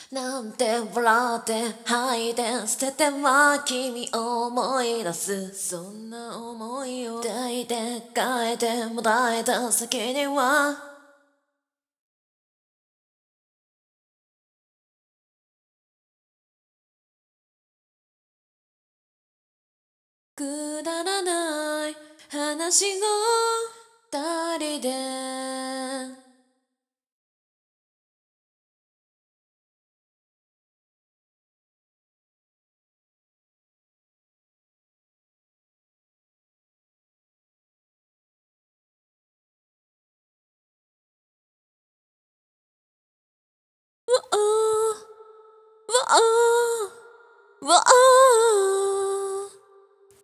なんて笑って吐いて捨てては君を思い出す、そんな思いを抱いて変えてもだえた先にはくだらない話を二人でわあわあわあ